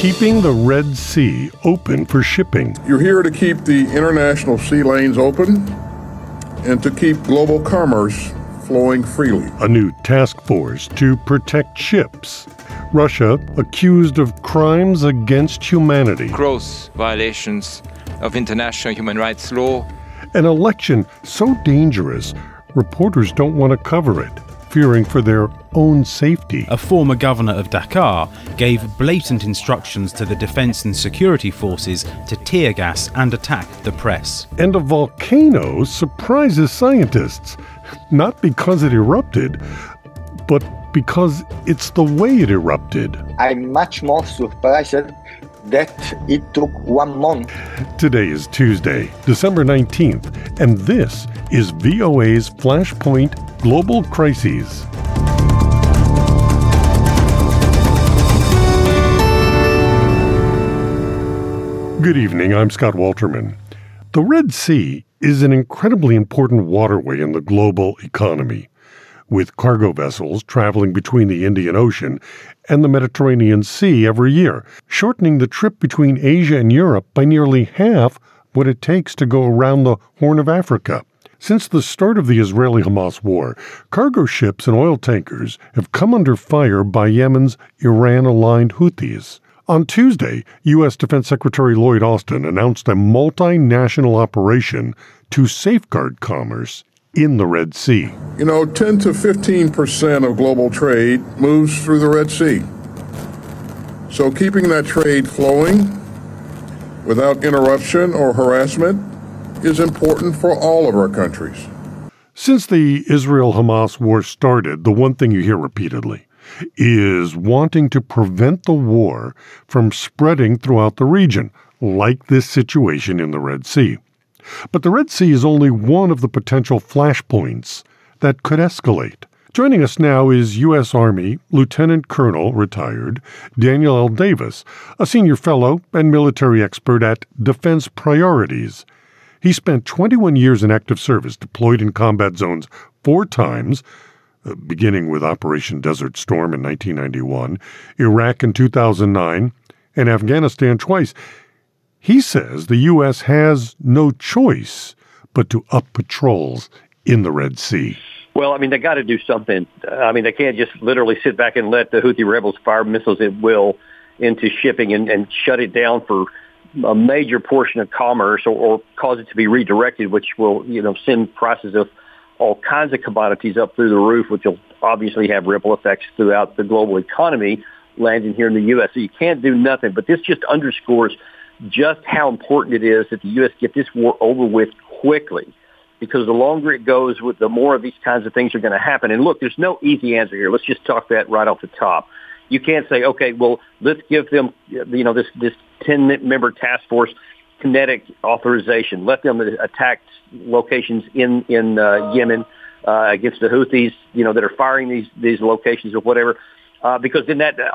keeping the Red Sea open for shipping. You're here to keep the international sea lanes open and to keep global commerce flowing freely. A new task force to protect ships. Russia accused of crimes against humanity. Gross violations of international human rights law. An election so dangerous, reporters don't want to cover it, fearing for their own safety. A former governor of Dakar gave blatant instructions to the defense and security forces to tear gas and attack the press. And a volcano surprises scientists, not because it erupted, but because it's the way it erupted. I'm much more surprised that it took 1 month. Today is Tuesday, December 19th, and this is VOA's Flashpoint Global Crises. Good evening, I'm Scott Walterman. The Red Sea is an incredibly important waterway in the global economy, with cargo vessels traveling between the Indian Ocean and the Mediterranean Sea every year, shortening the trip between Asia and Europe by nearly half what it takes to go around the Horn of Africa. Since the start of the Israeli-Hamas war, cargo ships and oil tankers have come under fire by Yemen's Iran-aligned Houthis. On Tuesday, U.S. Defense Secretary Lloyd Austin announced a multinational operation to safeguard commerce in the Red Sea. 10 to 15% of global trade moves through the Red Sea. So keeping that trade flowing without interruption or harassment is important for all of our countries. Since the Israel-Hamas war started, the one thing you hear repeatedly is wanting to prevent the war from spreading throughout the region, like this situation in the Red Sea. But the Red Sea is only one of the potential flashpoints that could escalate. Joining us now is U.S. Army Lieutenant Colonel, retired, Daniel L. Davis, a senior fellow and military expert at Defense Priorities. He spent 21 years in active service, deployed in combat zones 4 times, beginning with Operation Desert Storm in 1991, Iraq in 2009, and Afghanistan twice. He says the U.S. has no choice but to up patrols in the Red Sea. Well, they got to do something. They can't just literally sit back and let the Houthi rebels fire missiles at will into shipping and shut it down for a major portion of commerce or cause it to be redirected, which will, send prices of all kinds of commodities up through the roof, which will obviously have ripple effects throughout the global economy landing here in the U.S. So you can't do nothing. But this just underscores just how important it is that the U.S. get this war over with quickly, because the longer it goes, the more of these kinds of things are going to happen. And look, there's no easy answer here. Let's just talk that right off the top. You can't say, okay, well, let's give them, this 10-member task force kinetic authorization. Let them attack locations in Yemen against the Houthis, that are firing these locations or whatever, because then that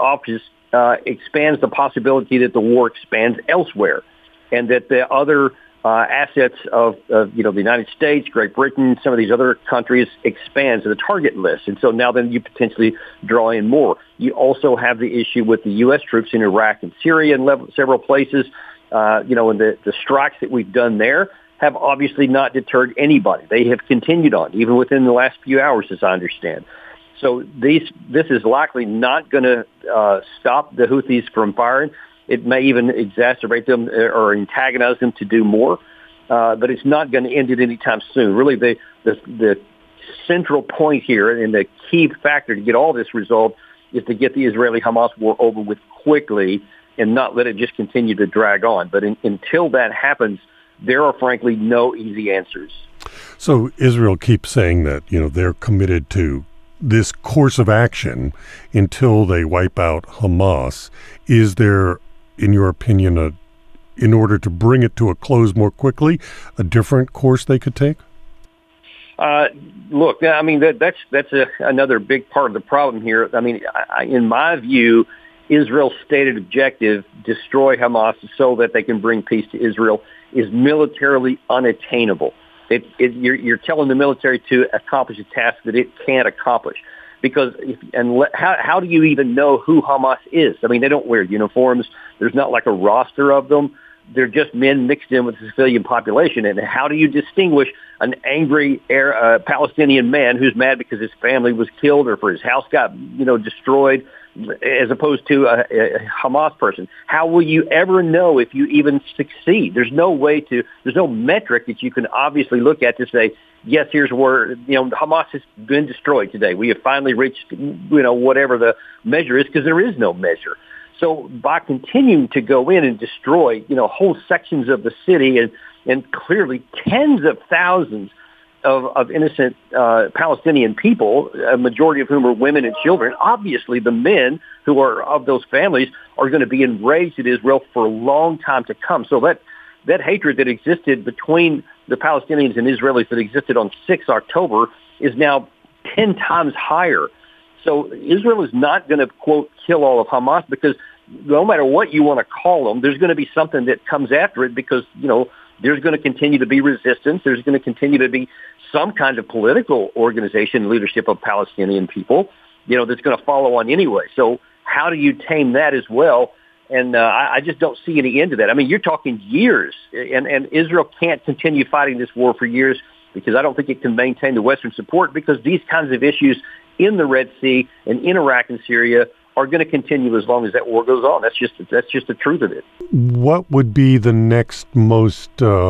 expands the possibility that the war expands elsewhere, and that the other assets of the United States, Great Britain, some of these other countries expands the target list. And so now then you potentially draw in more. You also have the issue with the U.S. troops in Iraq and Syria and several places, and the strikes that we've done there have obviously not deterred anybody. They have continued on, even within the last few hours, as I understand. So this is likely not going to stop the Houthis from firing. It may even exacerbate them or antagonize them to do more, but it's not going to end it anytime soon. Really, the central point here and the key factor to get all this resolved is to get the Israeli-Hamas war over with quickly and not let it just continue to drag on. But until that happens, there are frankly no easy answers. So Israel keeps saying that, they're committed to this course of action until they wipe out Hamas. Is there, in your opinion, in order to bring it to a close more quickly, a different course they could take? Look, that's another big part of the problem here. In my view, Israel's stated objective, destroy Hamas so that they can bring peace to Israel, is militarily unattainable. You're telling the military to accomplish a task that it can't accomplish. Because how do you even know who Hamas is? I mean, they don't wear uniforms. There's not like a roster of them. They're just men mixed in with the civilian population. And how do you distinguish an angry Palestinian man who's mad because his family was killed or for his house got, destroyed, as opposed to a Hamas person? How will you ever know if you even succeed? There's no metric that you can obviously look at to say, yes, here's where, Hamas has been destroyed today. We have finally reached, whatever the measure is, because there is no measure. So by continuing to go in and destroy, whole sections of the city and clearly tens of thousands of innocent Palestinian people, a majority of whom are women and children, obviously the men who are of those families are going to be enraged at Israel for a long time to come. So that hatred that existed between the Palestinians and Israelis that existed on 6 October is now 10 times higher. So Israel is not going to, quote, kill all of Hamas, because no matter what you want to call them, there's going to be something that comes after it, because, there's going to continue to be resistance. There's going to continue to be some kind of political organization, leadership of Palestinian people, that's going to follow on anyway. So how do you tame that as well? And I just don't see any end to that. I mean, you're talking years, and Israel can't continue fighting this war for years, because I don't think it can maintain the Western support, because these kinds of issues in the Red Sea and in Iraq and Syria are going to continue as long as that war goes on. That's just the truth of it. What would be the next most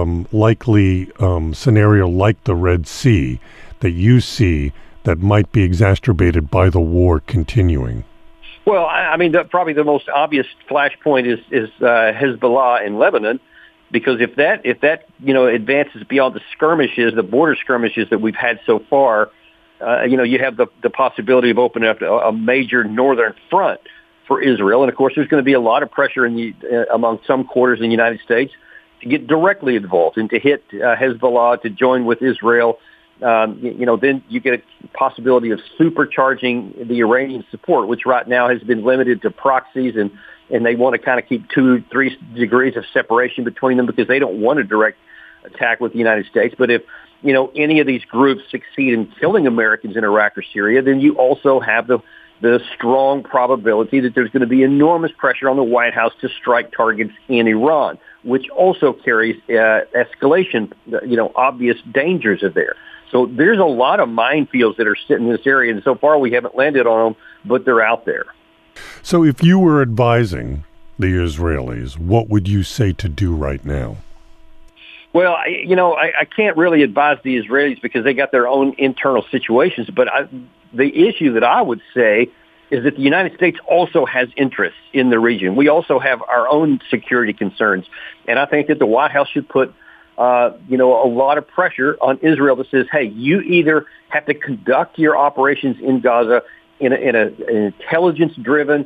likely scenario like the Red Sea that you see that might be exacerbated by the war continuing? Well, I mean, probably the most obvious flashpoint is Hezbollah in Lebanon, because if that advances beyond the border skirmishes that we've had so far, you have the possibility of opening up a major northern front for Israel. And, of course, there's going to be a lot of pressure among some quarters in the United States to get directly involved and to hit Hezbollah, to join with Israel. Then you get a possibility of supercharging the Iranian support, which right now has been limited to proxies, and they want to kind of keep 2-3 degrees of separation between them, because they don't want a direct attack with the United States. But if any of these groups succeed in killing Americans in Iraq or Syria, then you also have the strong probability that there's going to be enormous pressure on the White House to strike targets in Iran, which also carries escalation, obvious dangers of there. So there's a lot of minefields that are sitting in this area, and so far we haven't landed on them, but they're out there. So if you were advising the Israelis, what would you say to do right now? Well, I can't really advise the Israelis because they got their own internal situations. But the issue that I would say is that the United States also has interests in the region. We also have our own security concerns. And I think that the White House should put, a lot of pressure on Israel that says, hey, you either have to conduct your operations in Gaza in an intelligence-driven,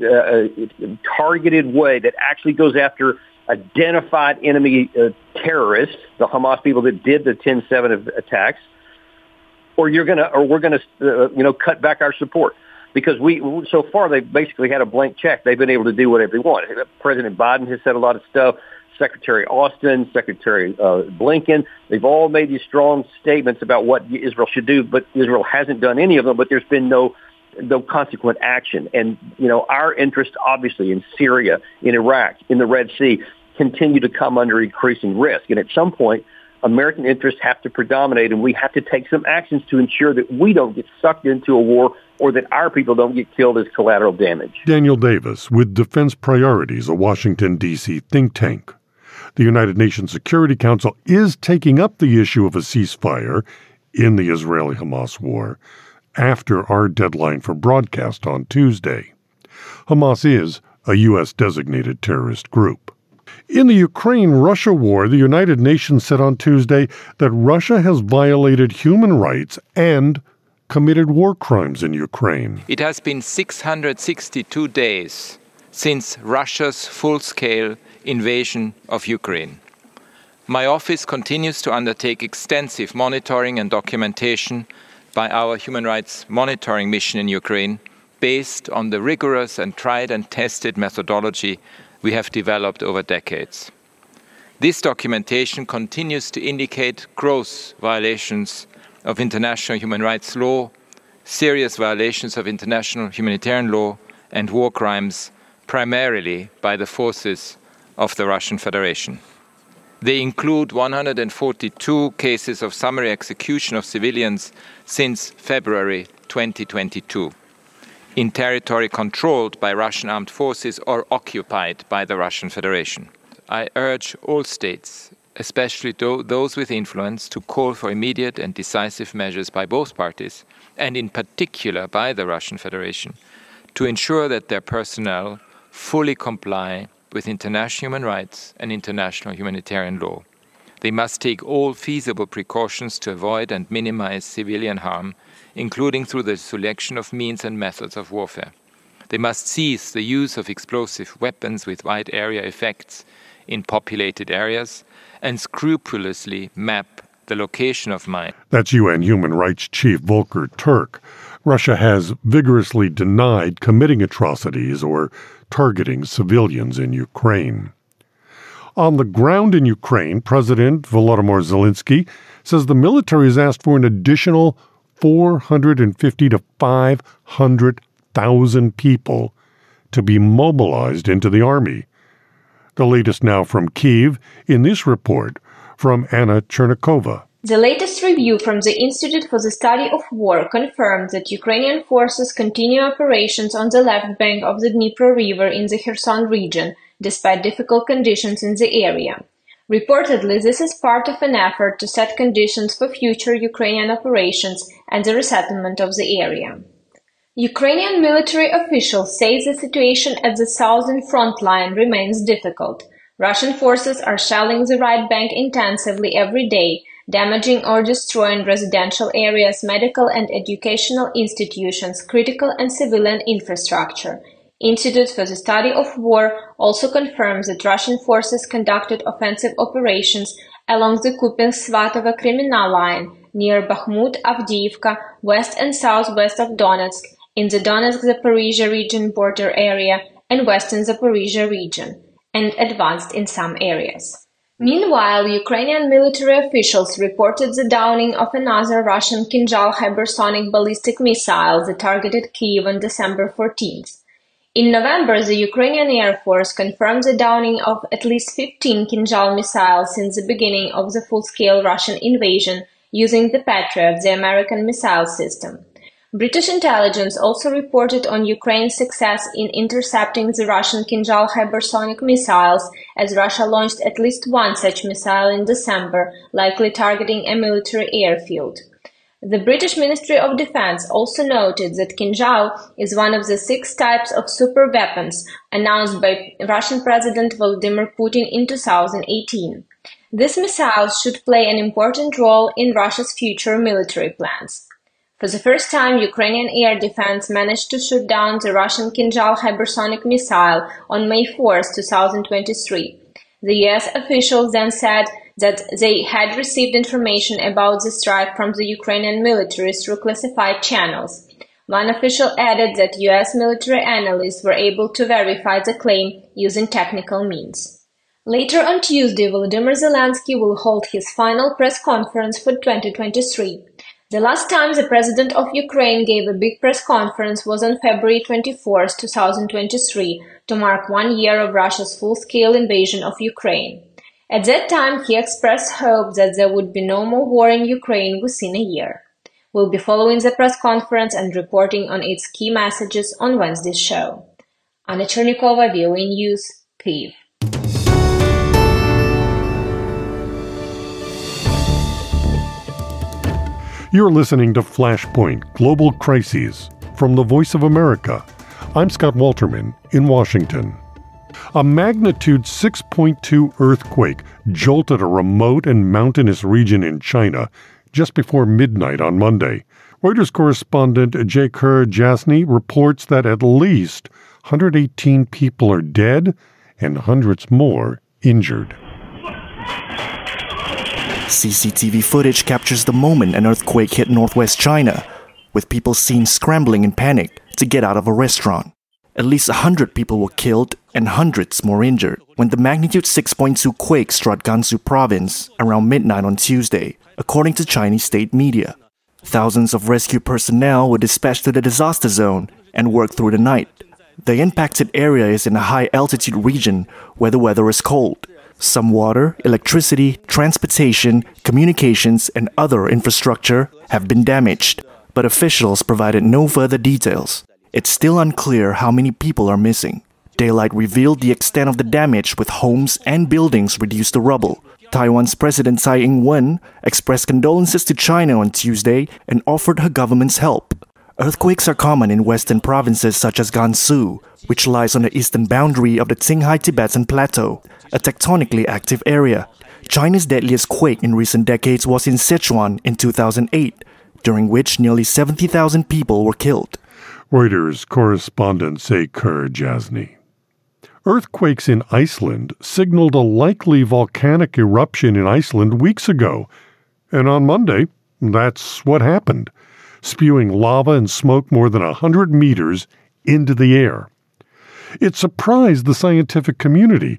targeted way that actually goes after identified enemy terrorists, the Hamas people that did the 10/7 attacks, or we're gonna cut back our support, because so far they've basically had a blank check. They've been able to do whatever they want. President Biden has said a lot of stuff. Secretary Austin, Secretary Blinken, they've all made these strong statements about what Israel should do, but Israel hasn't done any of them. But there's been no consequent action. And, our interest, obviously, in Syria, in Iraq, in the Red Sea, continue to come under increasing risk. And at some point, American interests have to predominate, and we have to take some actions to ensure that we don't get sucked into a war, or that our people don't get killed as collateral damage. Daniel Davis with Defense Priorities, a Washington, D.C. think tank. The United Nations Security Council is taking up the issue of a ceasefire in the Israeli-Hamas war after our deadline for broadcast on Tuesday. Hamas is a U.S.-designated terrorist group. In the Ukraine-Russia war, the United Nations said on Tuesday that Russia has violated human rights and committed war crimes in Ukraine. It has been 662 days since Russia's full-scale invasion of Ukraine. My office continues to undertake extensive monitoring and documentation by our human rights monitoring mission in Ukraine, based on the rigorous and tried and tested methodology we have developed over decades. This documentation continues to indicate gross violations of international human rights law serious violations of international humanitarian law and war crimes, primarily by the forces of the Russian Federation. They include 142 cases of summary execution of civilians since February 2022 in territory controlled by Russian armed forces or occupied by the Russian Federation. I urge all states, especially those with influence, to call for immediate and decisive measures by both parties, and in particular by the Russian Federation, to ensure that their personnel fully comply with international human rights and international humanitarian law. They must take all feasible precautions to avoid and minimize civilian harm, including through the selection of means and methods of warfare. They must cease the use of explosive weapons with wide area effects in populated areas and scrupulously map the location of mines. That's UN Human Rights Chief Volker Turk. Russia has vigorously denied committing atrocities or targeting civilians in Ukraine. On the ground in Ukraine, President Volodymyr Zelensky says the military has asked for an additional 450 to 500,000 people to be mobilized into the army. The latest now from Kyiv in this report from Anna Chernikova. The latest review from the Institute for the Study of War confirmed that Ukrainian forces continue operations on the left bank of the Dnipro River in the Kherson region, despite difficult conditions in the area. Reportedly, this is part of an effort to set conditions for future Ukrainian operations and the resettlement of the area. Ukrainian military officials say the situation at the southern front line remains difficult. Russian forces are shelling the right bank intensively every day, damaging or destroying residential areas, medical and educational institutions, critical and civilian infrastructure. Institute for the Study of War also confirms that Russian forces conducted offensive operations along the Kupiansk-Svatovo-Kreminna line near Bakhmut, Avdiivka, west and southwest of Donetsk, in the Donetsk-Zaporizhzhia region border area and western Zaporizhzhia region, and advanced in some areas. Meanwhile, Ukrainian military officials reported the downing of another Russian Kinzhal hypersonic ballistic missile that targeted Kyiv on December 14th. In November, the Ukrainian Air Force confirmed the downing of at least 15 Kinzhal missiles since the beginning of the full-scale Russian invasion using the Patriot, the American missile system. British intelligence also reported on Ukraine's success in intercepting the Russian Kinzhal hypersonic missiles, as Russia launched at least one such missile in December, likely targeting a military airfield. The British Ministry of Defense also noted that Kinzhal is one of the 6 types of super weapons announced by Russian President Vladimir Putin in 2018. These missiles should play an important role in Russia's future military plans. For the first time, Ukrainian air defense managed to shoot down the Russian Kinzhal hypersonic missile on May 4, 2023. The US officials then said that they had received information about the strike from the Ukrainian military through classified channels. One official added that US military analysts were able to verify the claim using technical means. Later on Tuesday, Volodymyr Zelensky will hold his final press conference for 2023. The last time the president of Ukraine gave a big press conference was on February 24, 2023, to mark 1 year of Russia's full-scale invasion of Ukraine. At that time, he expressed hope that there would be no more war in Ukraine within a year. We'll be following the press conference and reporting on its key messages on Wednesday's show. Anna Chernikova, VOA News, Kyiv. You're listening to Flashpoint Global Crises from the Voice of America. I'm Scott Walterman in Washington. A magnitude 6.2 earthquake jolted a remote and mountainous region in China just before midnight on Monday. Reuters correspondent Jaker Jasny reports that at least 118 people are dead and hundreds more injured. CCTV footage captures the moment an earthquake hit northwest China, with people seen scrambling in panic to get out of a restaurant. At least 100 people were killed and hundreds more injured when the magnitude 6.2 quake struck Gansu province around midnight on Tuesday, according to Chinese state media. Thousands of rescue personnel were dispatched to the disaster zone and worked through the night. The impacted area is in a high-altitude region where the weather is cold. Some water, electricity, transportation, communications, and other infrastructure have been damaged, but officials provided no further details. It's still unclear how many people are missing. Daylight revealed the extent of the damage with homes and buildings reduced to rubble. Taiwan's President Tsai Ing-wen expressed condolences to China on Tuesday and offered her government's help. Earthquakes are common in western provinces such as Gansu, which lies on the eastern boundary of the Qinghai-Tibetan Plateau, a tectonically active area. China's deadliest quake in recent decades was in Sichuan in 2008, during which nearly 70,000 people were killed. Reuters correspondent Sekur Jasny. Earthquakes in Iceland signaled a likely volcanic eruption in Iceland weeks ago. And on Monday, that's what happened, spewing lava and smoke more than 100 meters into the air. It surprised the scientific community,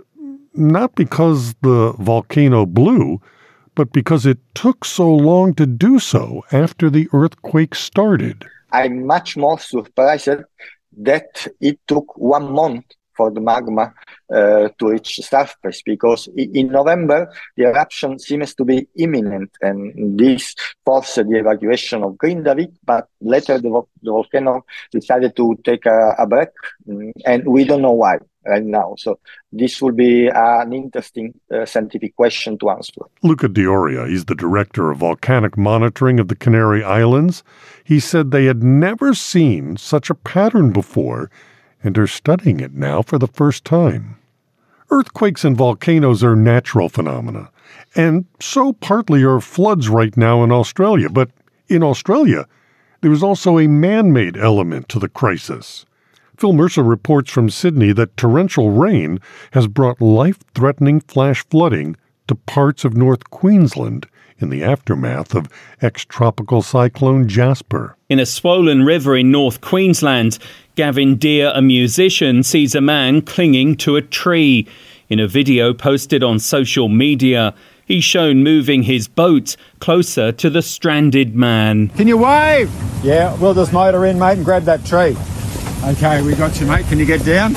not because the volcano blew, but because it took so long to do so after the earthquake started. I'm much more surprised that it took 1 month for the magma to reach the surface, because in November the eruption seems to be imminent, and this forced the evacuation of Grindavik, but later the volcano decided to take a break, and we don't know why right now. So this will be an interesting scientific question to answer. Luca Dioria, he's the director of volcanic monitoring of the Canary Islands. He said they had never seen such a pattern before, and are studying it now for the first time. Earthquakes and volcanoes are natural phenomena, and so partly are floods right now in Australia. But in Australia, there is also a man-made element to the crisis. Phil Mercer reports from Sydney that torrential rain has brought life-threatening flash flooding to parts of North Queensland in the aftermath of ex-tropical cyclone Jasper. In a swollen river in North Queensland, Gavin Deere, a musician, sees a man clinging to a tree. In a video posted on social media, he's shown moving his boat closer to the stranded man. Can you wave? Yeah, we'll just motor in, mate, and grab that tree. Okay, we got you, mate. Can you get down?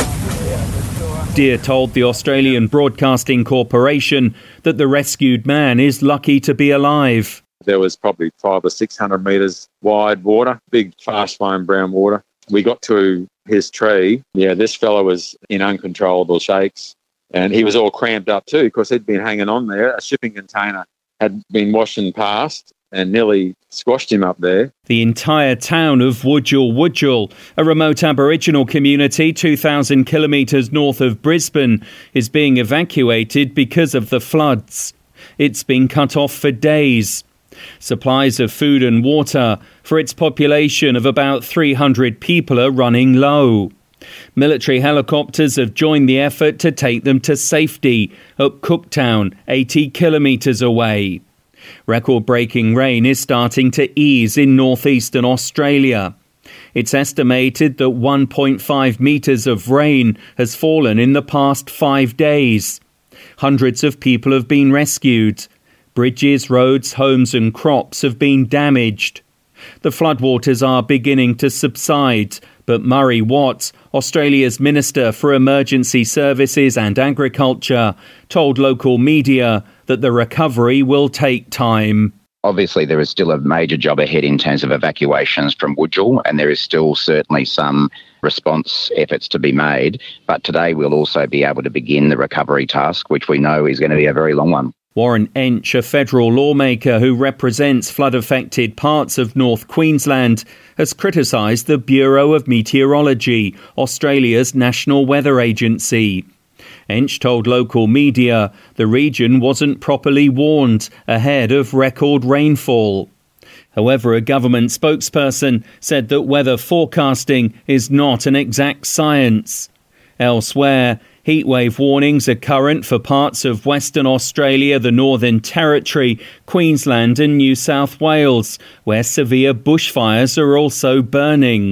Deere told the Australian Broadcasting Corporation that the rescued man is lucky to be alive. There was probably 500 or 600 metres wide water, big fast-flowing brown water. We got to his tree. Yeah, this fella was in uncontrollable shakes, and he was all cramped up too because he'd been hanging on there. A shipping container had been washing past and nearly squashed him up there. The entire town of Wudjul, a remote Aboriginal community 2,000 kilometres north of Brisbane, is being evacuated because of the floods. It's been cut off for days. Supplies of food and water for its population of about 300 people are running low. Military helicopters have joined the effort to take them to safety at Cooktown, 80 kilometres away. Record-breaking rain is starting to ease in northeastern Australia. It's estimated that 1.5 metres of rain has fallen in the past 5 days. Hundreds of people have been rescued. Bridges, roads, homes and crops have been damaged. The floodwaters are beginning to subside, but Murray Watt, Australia's Minister for Emergency Services and Agriculture, told local media that the recovery will take time. Obviously, there is still a major job ahead in terms of evacuations from Wudjul, and there is still certainly some response efforts to be made. But today we'll also be able to begin the recovery task, which we know is going to be a very long one. Warren Ench, a federal lawmaker who represents flood-affected parts of North Queensland, has criticised the Bureau of Meteorology, Australia's national weather agency. Ench told local media the region wasn't properly warned ahead of record rainfall. However, a government spokesperson said that weather forecasting is not an exact science. Elsewhere, heatwave warnings are current for parts of Western Australia, the Northern Territory, Queensland and New South Wales, where severe bushfires are also burning.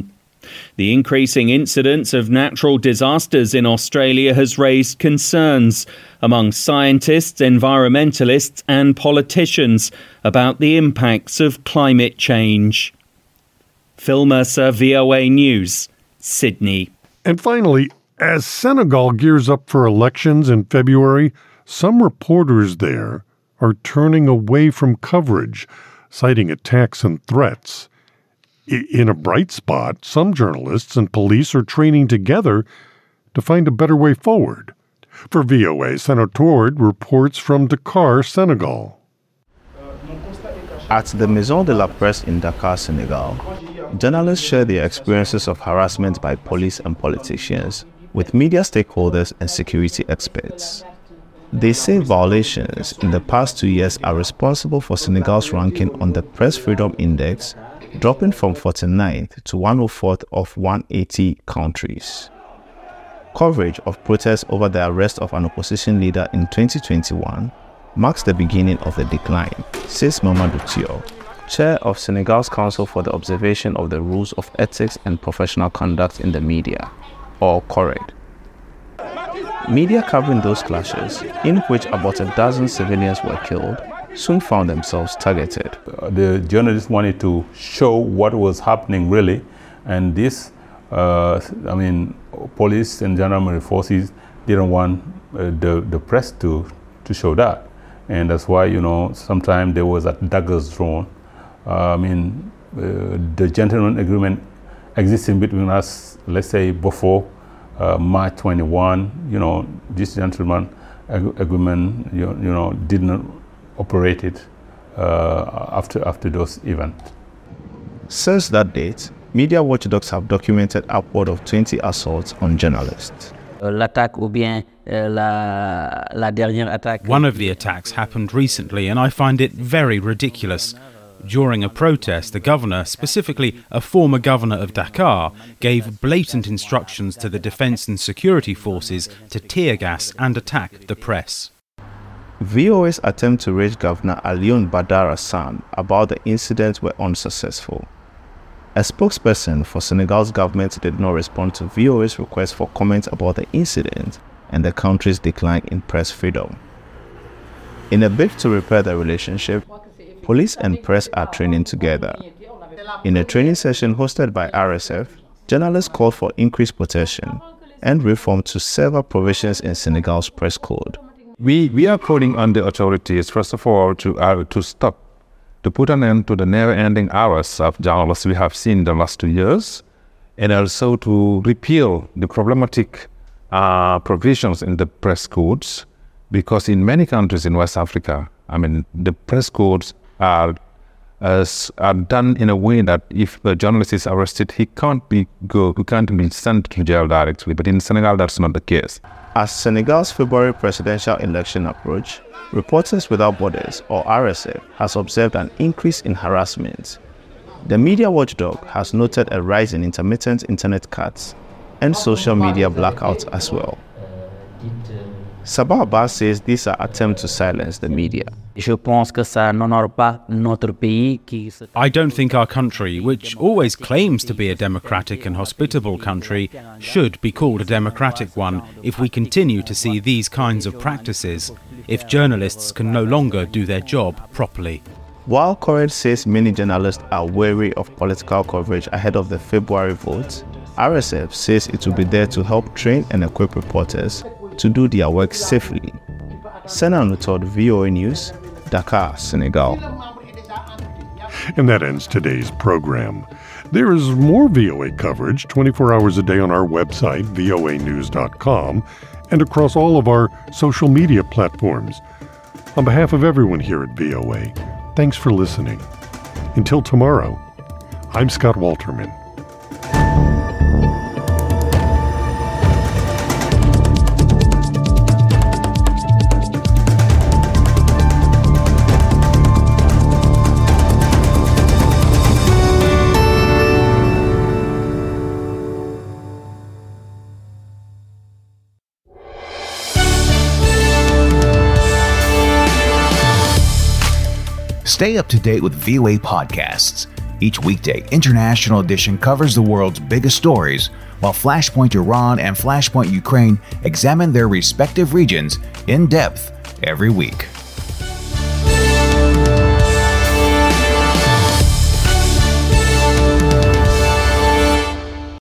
The increasing incidence of natural disasters in Australia has raised concerns among scientists, environmentalists and politicians about the impacts of climate change. Phil Mercer, VOA News, Sydney. And finally, as Senegal gears up for elections in February, some reporters there are turning away from coverage, citing attacks and threats. In a bright spot, some journalists and police are training together to find a better way forward. For VOA, Senna Touré reports from Dakar, Senegal. At the Maison de la Presse in Dakar, Senegal, journalists share their experiences of harassment by police and politicians with media stakeholders and security experts. They say violations in the past 2 years are responsible for Senegal's ranking on the Press Freedom Index, dropping from 49th to 104th of 180 countries. Coverage of protests over the arrest of an opposition leader in 2021 marks the beginning of the decline, says Mamadou Thio, chair of Senegal's Council for the Observation of the Rules of Ethics and Professional Conduct in the Media, or CORED. Media covering those clashes, in which about a dozen civilians were killed, soon found themselves targeted. The journalists wanted to show what was happening really, and this, police and gendarmerie forces didn't want the press to show that. And that's why, sometimes there was daggers drawn. The gentleman agreement existing between us, let's say before March 21, this gentleman agreement, didn't operate it after those events. Since that date, media watchdogs have documented upward of 20 assaults on journalists. One of the attacks happened recently, and I find it very ridiculous. During a protest, the governor, specifically a former governor of Dakar, gave blatant instructions to the defence and security forces to tear gas and attack the press. VOA's attempt to reach Governor Alioune Badara Sane about the incident were unsuccessful. A spokesperson for Senegal's government did not respond to VOA's request for comment about the incident and the country's decline in press freedom. In a bid to repair the relationship, police and press are training together. In a training session hosted by RSF, journalists called for increased protection and reform to several provisions in Senegal's press code. We are calling on the authorities, first of all, to stop, to put an end to the never-ending hours of journalists we have seen in the last 2 years, and also to repeal the problematic provisions in the press codes, because in many countries in West Africa, the press codes are done in a way that if a journalist is arrested, he can't be sent to jail directly. But in Senegal, that's not the case. As Senegal's February presidential election approached, Reporters Without Borders, or RSF, has observed an increase in harassment. The media watchdog has noted a rise in intermittent internet cuts and social media blackouts as well. Sabah Abbas says these are attempts to silence the media. I don't think our country, which always claims to be a democratic and hospitable country, should be called a democratic one if we continue to see these kinds of practices, if journalists can no longer do their job properly. While CORED says many journalists are wary of political coverage ahead of the February vote, RSF says it will be there to help train and equip reporters to do their work safely. Senna Nuttall, VOA News, Dakar, Senegal. And that ends today's program. There is more VOA coverage 24 hours a day on our website, voanews.com, and across all of our social media platforms. On behalf of everyone here at VOA, thanks for listening. Until tomorrow, I'm Scott Walterman. Stay up to date with VOA podcasts. Each weekday, International Edition covers the world's biggest stories, while Flashpoint Iran and Flashpoint Ukraine examine their respective regions in depth every week.